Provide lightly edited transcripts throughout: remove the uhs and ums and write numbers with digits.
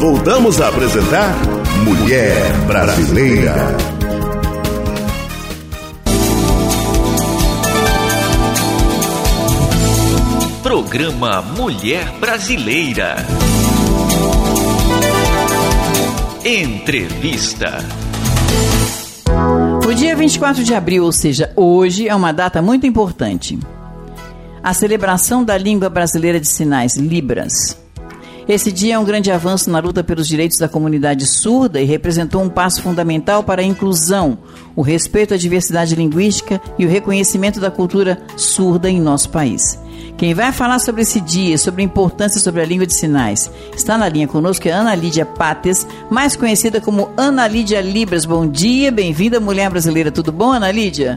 voltamos a apresentar Mulher Brasileira. Programa Mulher Brasileira. Entrevista. O dia 24 de abril, ou seja, hoje, é uma data muito importante. A celebração da língua brasileira de sinais, Libras. Esse dia é um grande avanço na luta pelos direitos da comunidade surda e representou um passo fundamental para a inclusão, o respeito à diversidade linguística e o reconhecimento da cultura surda em nosso país. Quem vai falar sobre esse dia, sobre a importância sobre a língua de sinais, está na linha conosco, é Ana Lídia Pates, mais conhecida como Ana Lídia Libras. Bom dia, bem-vinda, Mulher Brasileira. Tudo bom, Ana Lídia?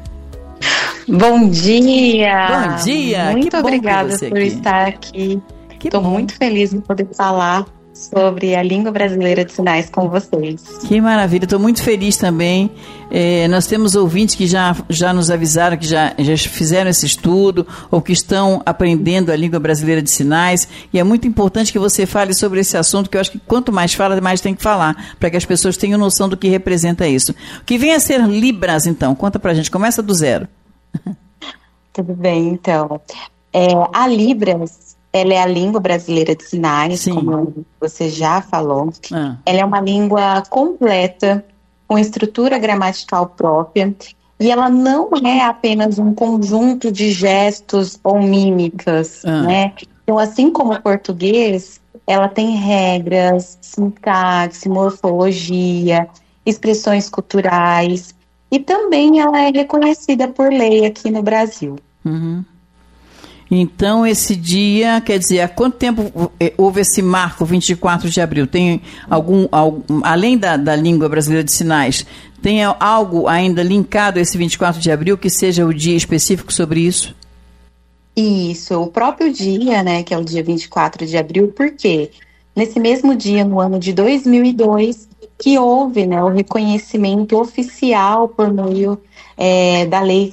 Bom dia! Bom dia! Muito obrigada por estar aqui. Estou muito feliz em poder falar sobre a língua brasileira de sinais com vocês. Que maravilha, estou muito feliz também. Nós temos ouvintes que já nos avisaram que já fizeram esse estudo ou que estão aprendendo a língua brasileira de sinais, e é muito importante que você fale sobre esse assunto, que eu acho que quanto mais fala, mais tem que falar, para que as pessoas tenham noção do que representa isso. O que vem a ser Libras, então? Conta pra gente, começa do zero. Tudo bem, então. A Libras, ela é a língua brasileira de sinais, sim, como você já falou. Ela é uma língua completa, com estrutura gramatical própria, e ela não é apenas um conjunto de gestos ou mímicas, né? Então, assim como o português, ela tem regras, sintaxe, morfologia, expressões culturais, e também ela é reconhecida por lei aqui no Brasil. Uhum. Então, esse dia, quer dizer, há quanto tempo houve esse marco, 24 de abril? Tem além da língua brasileira de sinais, tem algo ainda linkado a esse 24 de abril que seja o dia específico sobre isso? Isso, o próprio dia, né, que é o dia 24 de abril, porque nesse mesmo dia, no ano de 2002, que houve, né, o reconhecimento oficial por meio da Lei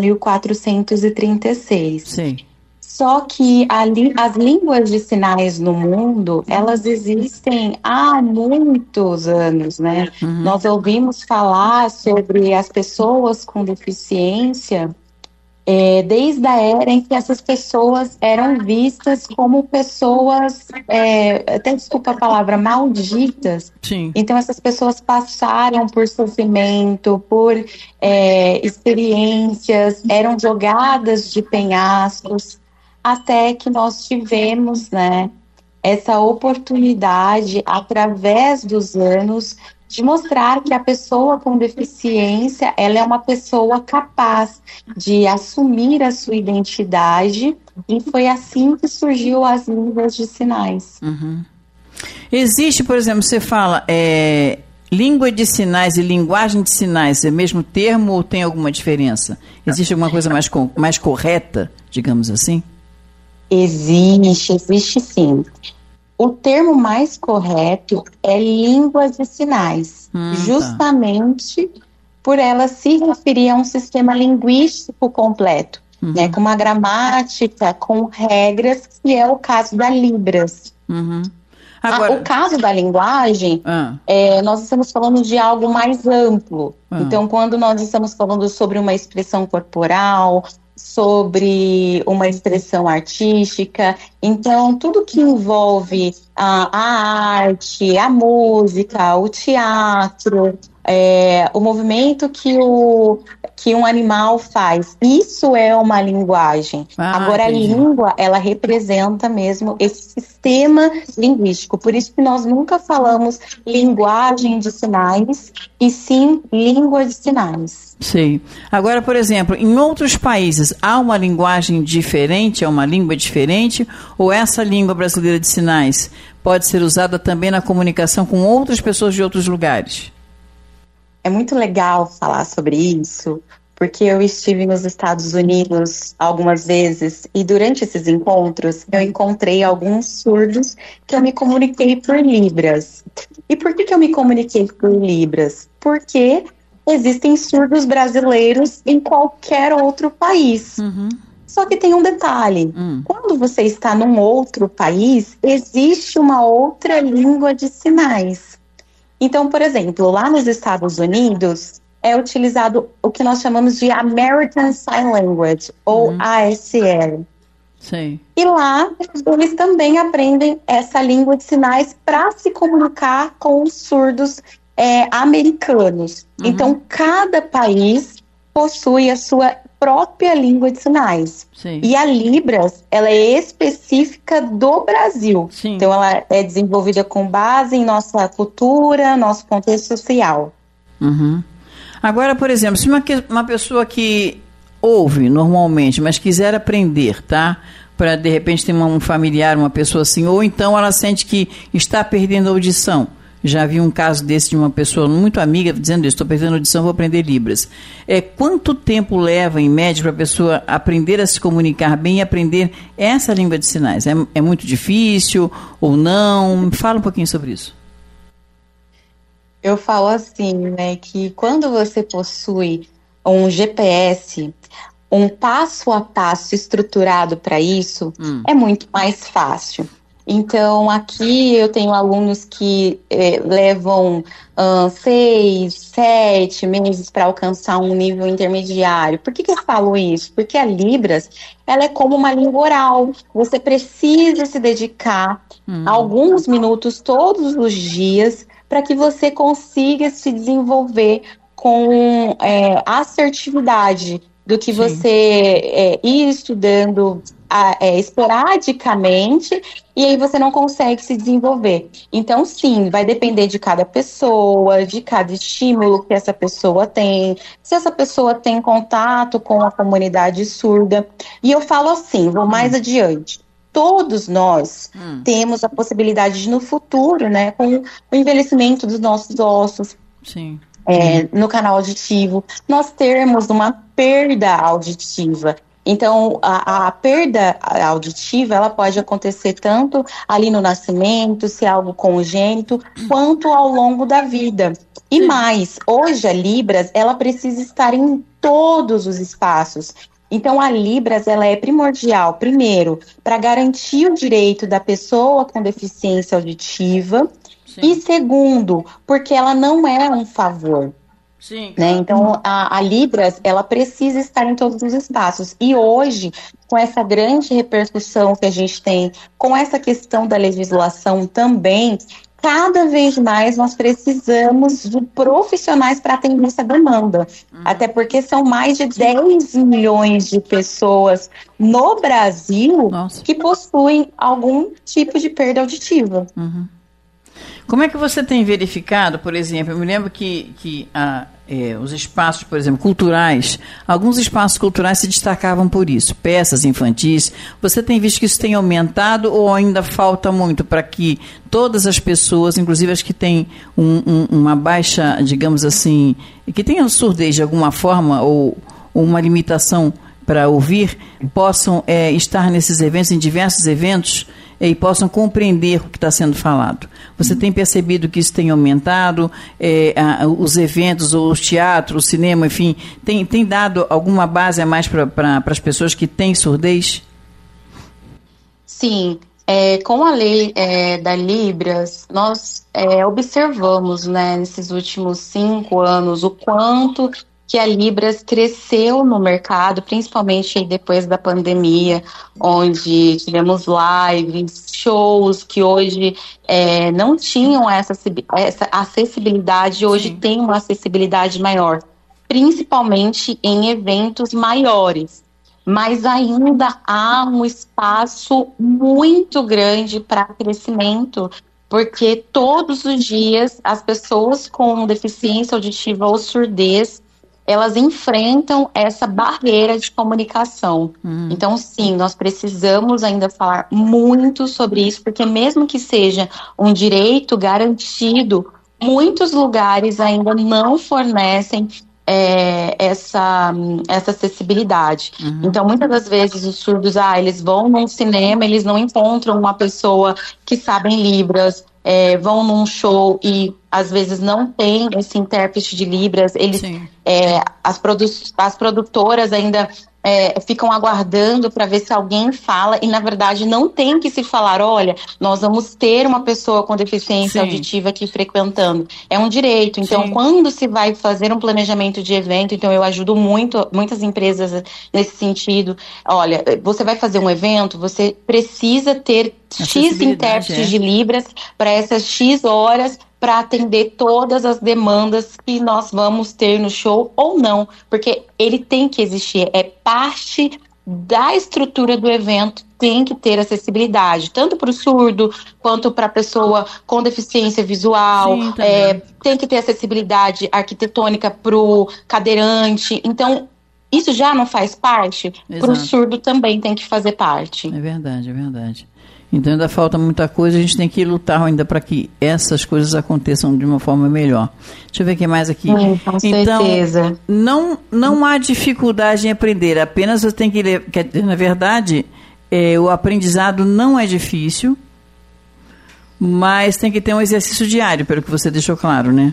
10.436. Sim. Só que as línguas de sinais no mundo, elas existem há muitos anos, né? Uhum. Nós ouvimos falar sobre as pessoas com deficiência desde a era em que essas pessoas eram vistas como pessoas, até desculpa a palavra, malditas. Sim. Então essas pessoas passaram por sofrimento, por experiências, eram jogadas de penhascos, até que nós tivemos, né, essa oportunidade, através dos anos, de mostrar que a pessoa com deficiência, ela é uma pessoa capaz de assumir a sua identidade, e foi assim que surgiu as línguas de sinais. Uhum. Existe, por exemplo, você fala, língua de sinais e linguagem de sinais, é o mesmo termo ou tem alguma diferença? Existe alguma coisa mais correta, digamos assim? Existe sim. O termo mais correto é língua de sinais, justamente por ela se referir a um sistema linguístico completo, né, com uma gramática, com regras, que é o caso da Libras. Agora, o caso da linguagem, nós estamos falando de algo mais amplo. Então, quando nós estamos falando sobre uma expressão corporal, sobre uma expressão artística, então tudo que envolve a arte, a música, o teatro, o movimento que um animal faz, isso é uma linguagem. Agora, a língua, ela representa mesmo esse sistema linguístico, por isso que nós nunca falamos linguagem de sinais, e sim língua de sinais. Sim. Agora, por exemplo, em outros países, há uma linguagem diferente, há uma língua diferente, ou essa língua brasileira de sinais pode ser usada também na comunicação com outras pessoas de outros lugares? É muito legal falar sobre isso, porque eu estive nos Estados Unidos algumas vezes, e durante esses encontros eu encontrei alguns surdos que eu me comuniquei por Libras. E por que eu me comuniquei por Libras? Porque existem surdos brasileiros em qualquer outro país. Só que tem um detalhe, quando você está num outro país, existe uma outra língua de sinais. Então, por exemplo, lá nos Estados Unidos, é utilizado o que nós chamamos de American Sign Language, ou ASL. Sim. E lá, eles também aprendem essa língua de sinais para se comunicar com os surdos americanos. Então, cada país possui a sua própria língua de sinais. Sim. E a Libras, ela é específica do Brasil. Sim. Então, ela é desenvolvida com base em nossa cultura, nosso contexto social. Agora, por exemplo, se uma pessoa que ouve normalmente, mas quiser aprender, tá? Para, de repente, ter um familiar, uma pessoa assim, ou então ela sente que está perdendo a audição. Já vi um caso desse de uma pessoa muito amiga dizendo isso, estou perdendo a audição, vou aprender Libras. Quanto tempo leva, em média, para a pessoa aprender a se comunicar bem e aprender essa língua de sinais? É muito difícil ou não? Fala um pouquinho sobre isso. Eu falo assim, né, que quando você possui um GPS, um passo a passo estruturado para isso, é muito mais fácil. Então, aqui eu tenho alunos que levam 6, 7 meses para alcançar um nível intermediário. Por que eu falo isso? Porque a Libras, ela é como uma língua oral. Você precisa se dedicar alguns minutos todos os dias para que você consiga se desenvolver com assertividade do que você ir estudando esporadicamente, e aí você não consegue se desenvolver. Então, sim, vai depender de cada pessoa, de cada estímulo que essa pessoa tem, se essa pessoa tem contato com a comunidade surda. E eu falo assim, vou mais adiante. Todos nós temos a possibilidade de, no futuro, né, com o envelhecimento dos nossos ossos, no canal auditivo, nós termos uma perda auditiva. Então, a perda auditiva, ela pode acontecer tanto ali no nascimento, se é algo congênito, quanto ao longo da vida. E mais, hoje a Libras, ela precisa estar em todos os espaços. Então, a Libras, ela é primordial, primeiro, para garantir o direito da pessoa com deficiência auditiva, e segundo, porque ela não é um favor. Sim. Né? Então, a Libras, ela precisa estar em todos os espaços. E hoje, com essa grande repercussão que a gente tem, com essa questão da legislação também, cada vez mais nós precisamos de profissionais para atender essa demanda. Até porque são mais de 10 milhões de pessoas no Brasil que possuem algum tipo de perda auditiva. Como é que você tem verificado, por exemplo, eu me lembro que os espaços, por exemplo, culturais, alguns espaços culturais se destacavam por isso, peças infantis. Você tem visto que isso tem aumentado ou ainda falta muito para que todas as pessoas, inclusive as que têm uma baixa, digamos assim, que tenham surdez de alguma forma ou uma limitação para ouvir, possam estar nesses eventos, em diversos eventos, e possam compreender o que está sendo falado? Você tem percebido que isso tem aumentado? Os eventos, os teatros, o cinema, enfim, tem dado alguma base a mais para as pessoas que têm surdez? Sim. Com a lei da Libras, nós observamos, né, nesses últimos 5 anos o quanto que a Libras cresceu no mercado, principalmente depois da pandemia, onde tivemos lives, shows que hoje não tinham essa acessibilidade, hoje tem uma acessibilidade maior, principalmente em eventos maiores. Mas ainda há um espaço muito grande para crescimento, porque todos os dias as pessoas com deficiência auditiva ou surdez, elas enfrentam essa barreira de comunicação. Então, sim, nós precisamos ainda falar muito sobre isso, porque mesmo que seja um direito garantido, muitos lugares ainda não fornecem essa acessibilidade. Então, muitas das vezes os surdos, eles vão num cinema, eles não encontram uma pessoa que sabe Libras, vão num show e às vezes não tem esse intérprete de Libras, eles, as produtoras ainda ficam aguardando para ver se alguém fala, e na verdade não tem que se falar, olha, nós vamos ter uma pessoa com deficiência auditiva aqui frequentando. É um direito. Então, quando se vai fazer um planejamento de evento, então eu ajudo muitas empresas nesse sentido. Olha, você vai fazer um evento, você precisa ter X intérpretes de Libras para essas X horas, para atender todas as demandas que nós vamos ter no show ou não, porque ele tem que existir, é parte da estrutura do evento, tem que ter acessibilidade, tanto para o surdo, quanto para a pessoa com deficiência visual, tem que ter acessibilidade arquitetônica para o cadeirante, então isso já não faz parte, para o surdo também tem que fazer parte. É verdade, é verdade. Então ainda falta muita coisa, a gente tem que lutar ainda para que essas coisas aconteçam de uma forma melhor. Deixa eu ver o que mais aqui. Com certeza. Não há dificuldade em aprender, apenas você tem que ler. Na verdade, o aprendizado não é difícil, mas tem que ter um exercício diário, pelo que você deixou claro, né?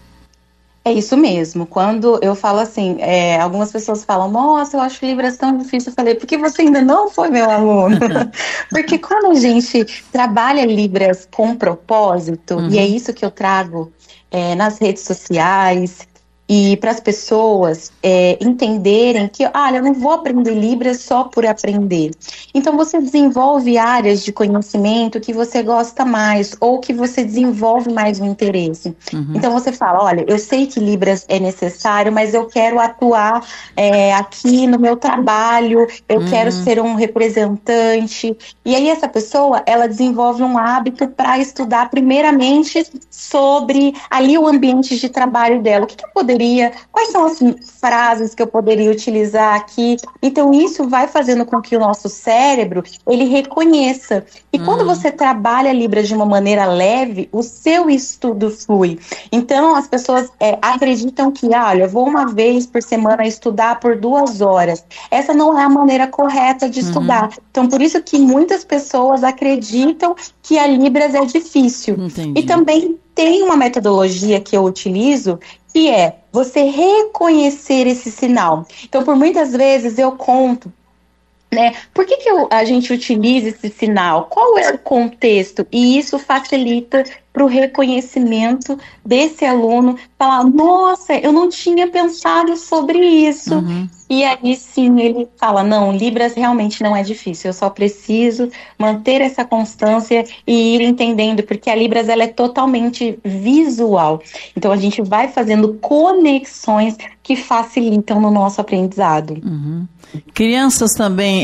É isso mesmo. Quando eu falo assim, algumas pessoas falam, nossa, eu acho Libras tão difícil. Eu falei, porque você ainda não foi meu aluno? Porque quando a gente trabalha Libras com propósito, e é isso que eu trago nas redes sociais, e para as pessoas entenderem que, eu não vou aprender Libras só por aprender. Então você desenvolve áreas de conhecimento que você gosta mais, ou que você desenvolve mais o interesse. Então você fala, olha, eu sei que Libras é necessário, mas eu quero atuar aqui no meu trabalho, eu quero ser um representante. E aí essa pessoa, ela desenvolve um hábito para estudar primeiramente sobre ali o ambiente de trabalho dela. O que eu poderia, quais são as frases que eu poderia utilizar aqui? Então isso vai fazendo com que o nosso cérebro, ele reconheça. E quando você trabalha Libras de uma maneira leve, o seu estudo flui. Então as pessoas acreditam que, olha, eu vou uma vez por semana estudar por 2 horas. Essa não é a maneira correta de estudar. Então por isso que muitas pessoas acreditam que a Libras é difícil. Entendi. E também tem uma metodologia que eu utilizo, que é você reconhecer esse sinal. Então, por muitas vezes eu conto, né? Por que a gente utiliza esse sinal? Qual é o contexto? E isso facilita para o reconhecimento desse aluno falar, nossa, eu não tinha pensado sobre isso. E aí sim ele fala, não, Libras realmente não é difícil, eu só preciso manter essa constância e ir entendendo, porque a Libras ela é totalmente visual. Então a gente vai fazendo conexões que facilitam no nosso aprendizado. Crianças também,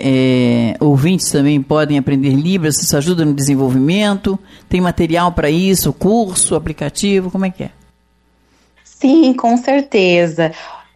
ouvintes também podem aprender Libras, isso ajuda no desenvolvimento? Tem material para isso, curso, aplicativo, como é que é? Sim, com certeza.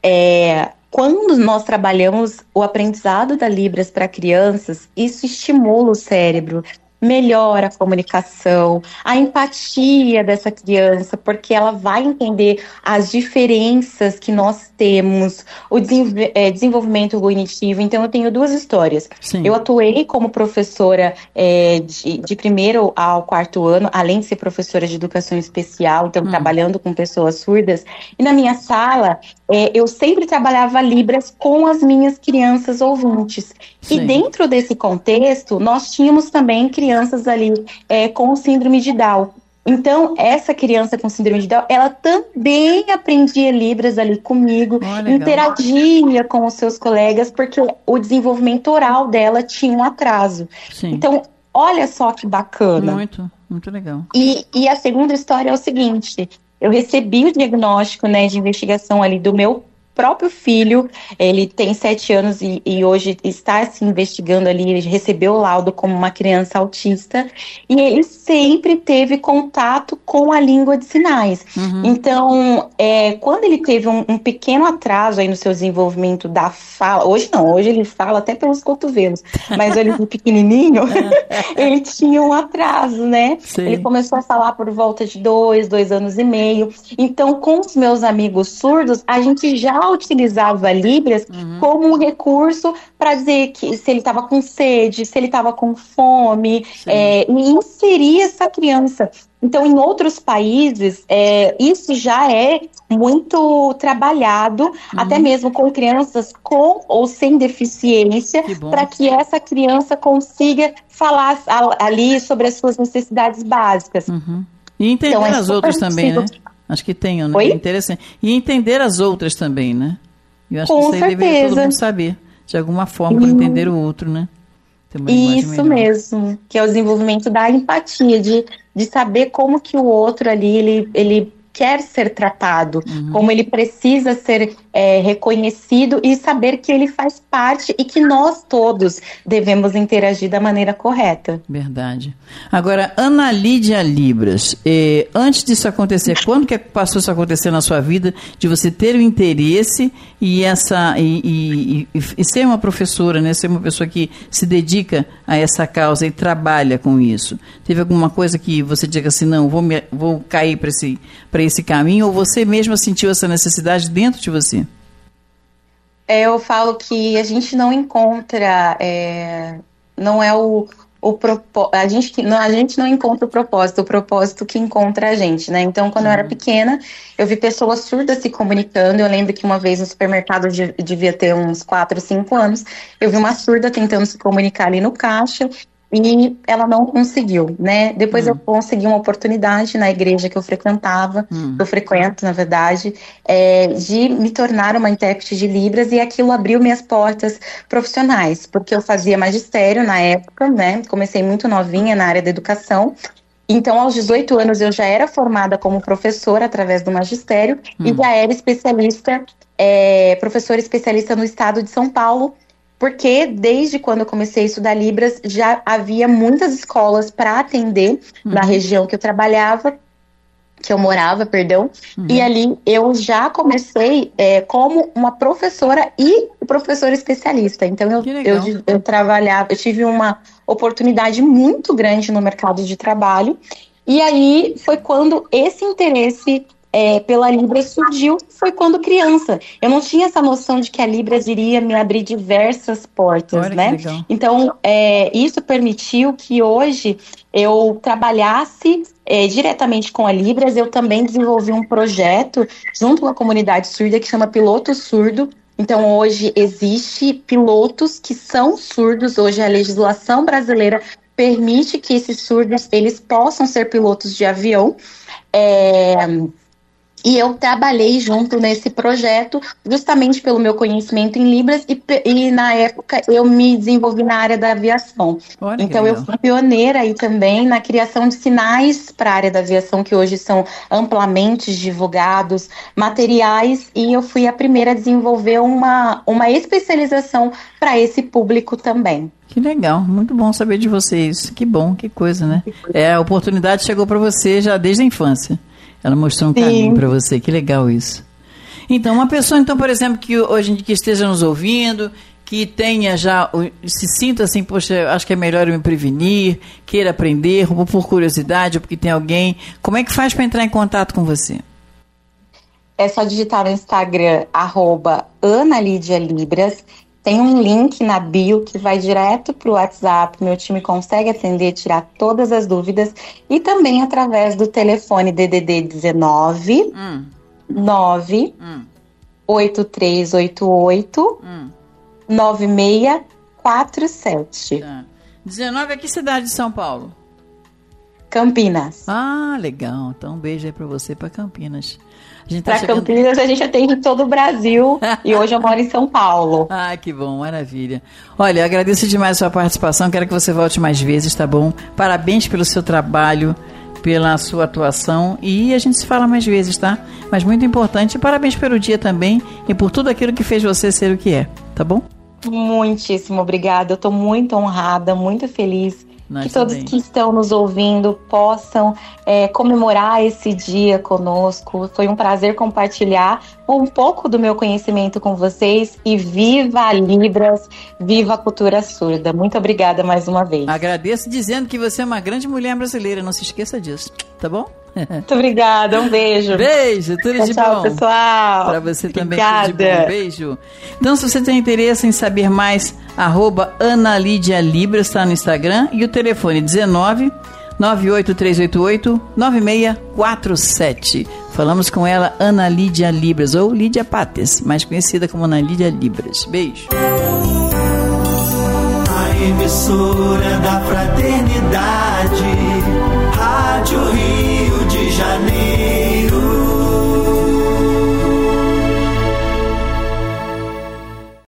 Quando nós trabalhamos o aprendizado da Libras para crianças, isso estimula o cérebro, melhora a comunicação, a empatia dessa criança, porque ela vai entender as diferenças que nós temos, o desenvolvimento cognitivo. Então, eu tenho 2 histórias. Sim. Eu atuei como professora de 1º ao 4º ano, além de ser professora de educação especial, então trabalhando com pessoas surdas. E na minha sala, eu sempre trabalhava Libras com as minhas crianças ouvintes. Sim. E dentro desse contexto, nós tínhamos também crianças ali com síndrome de Down. Então, essa criança com síndrome de Down, ela também aprendia Libras ali comigo, interagia com os seus colegas, porque o desenvolvimento oral dela tinha um atraso. Sim. Então, olha só que bacana. Muito, muito legal. E a segunda história é o seguinte, eu recebi o diagnóstico, né, de investigação ali do meu próprio filho, ele tem 7 anos e hoje está se investigando ali, ele recebeu o laudo como uma criança autista, e ele sempre teve contato com a língua de sinais. Então, quando ele teve um pequeno atraso aí no seu desenvolvimento da fala, hoje não, hoje ele fala até pelos cotovelos, mas ele pequenininho, ele tinha um atraso, né? Sim. Ele começou a falar por volta de 2 anos e meio. Então, com os meus amigos surdos, a gente já utilizava Libras como um recurso para dizer que se ele estava com sede, se ele estava com fome, e inserir essa criança. Então, em outros países, isso já é muito trabalhado, até mesmo com crianças com ou sem deficiência, para que essa criança consiga falar ali sobre as suas necessidades básicas. E entender então, as outras também, né? Acho que tem, né? Interessante. E entender as outras também, né? Eu acho que isso aí deveria todo mundo saber, de alguma forma, para entender o outro, né? Isso mesmo, que é o desenvolvimento da empatia, de saber como que o outro ali, ele quer ser tratado, como ele precisa ser reconhecido e saber que ele faz parte e que nós todos devemos interagir da maneira correta. Verdade. Agora, Ana Lídia Libras, antes disso acontecer, quando que passou isso a acontecer na sua vida, de você ter o interesse e ser uma professora, né, ser uma pessoa que se dedica a essa causa e trabalha com isso? Teve alguma coisa que você diga assim, não, vou cair para esse caminho, ou você mesma sentiu essa necessidade dentro de você? Eu falo que a gente não encontra, não é a gente não encontra o propósito que encontra a gente, né? Então, quando eu era pequena, eu vi pessoas surdas se comunicando. Eu lembro que uma vez no supermercado, devia ter uns 4, 5 anos, eu vi uma surda tentando se comunicar ali no caixa, e ela não conseguiu, né? Depois eu consegui uma oportunidade na igreja que eu frequentava, que eu frequento, na verdade, de me tornar uma intérprete de Libras, e aquilo abriu minhas portas profissionais, porque eu fazia magistério na época, né? Comecei muito novinha na área da educação. Então, aos 18 anos, eu já era formada como professora através do magistério e já era especialista, professora especialista no estado de São Paulo, porque desde quando eu comecei a estudar Libras, já havia muitas escolas para atender na região que eu trabalhava, que eu morava, e ali eu já comecei como uma professora e professora especialista. Então eu trabalhava, eu tive uma oportunidade muito grande no mercado de trabalho, e aí foi quando esse interesse pela Libras surgiu, foi quando criança. Eu não tinha essa noção de que a Libras iria me abrir diversas portas, né? Então, isso permitiu que hoje eu trabalhasse diretamente com a Libras. Eu também desenvolvi um projeto junto com a comunidade surda que chama Piloto Surdo. Então, hoje existe pilotos que são surdos. Hoje a legislação brasileira permite que esses surdos eles possam ser pilotos de avião. E eu trabalhei junto nesse projeto justamente pelo meu conhecimento em Libras e na época eu me desenvolvi na área da aviação. Então eu fui pioneira aí também na criação de sinais para a área da aviação, que hoje são amplamente divulgados, materiais, e eu fui a primeira a desenvolver uma especialização para esse público também. Que legal, muito bom saber de vocês. Que bom, que coisa, né? A oportunidade chegou para você já desde a infância. Ela mostrou um caminho para você, que legal isso. Então, uma pessoa, por exemplo, que hoje que esteja nos ouvindo, que tenha já, se sinta assim, poxa, acho que é melhor eu me prevenir, queira aprender, ou por curiosidade, ou porque tem alguém, como é que faz para entrar em contato com você? É só digitar no Instagram, @AnaLídiaLibras. Tem um link na bio que vai direto para o WhatsApp. Meu time consegue atender, tirar todas as dúvidas. E também através do telefone DDD 19 9 8388 9647. Tá. 19 é que cidade de São Paulo? Campinas. Ah, legal. Então um beijo aí para você, para Campinas. Campinas a gente atende em todo o Brasil e hoje eu moro em São Paulo. Ah, que bom, maravilha. Olha, agradeço demais a sua participação, quero que você volte mais vezes, tá bom? Parabéns pelo seu trabalho, pela sua atuação, e a gente se fala mais vezes, tá? Mas muito importante, parabéns pelo dia também e por tudo aquilo que fez você ser o que é, tá bom? Muitíssimo obrigada, eu estou muito honrada, muito feliz. Nós que todos também. que estão nos ouvindo possam comemorar esse dia conosco. Foi um prazer compartilhar um pouco do meu conhecimento com vocês. E viva a Libras, viva a cultura surda. Muito obrigada mais uma vez. Agradeço dizendo que você é uma grande mulher brasileira, não se esqueça disso, tá bom? Muito obrigada, um beijo. Beijo, tudo de tchau, bom. Pessoal. Para você também, obrigada. tudo de bom. Beijo. Então, se você tem interesse em saber mais, @AnaLídiaLibras está no Instagram e o telefone 19 98388 9647. Falamos com ela, Ana Lídia Libras, ou Lídia Pates, mais conhecida como Ana Lídia Libras. Beijo. A emissora da fraternidade, Rádio Rio de Janeiro.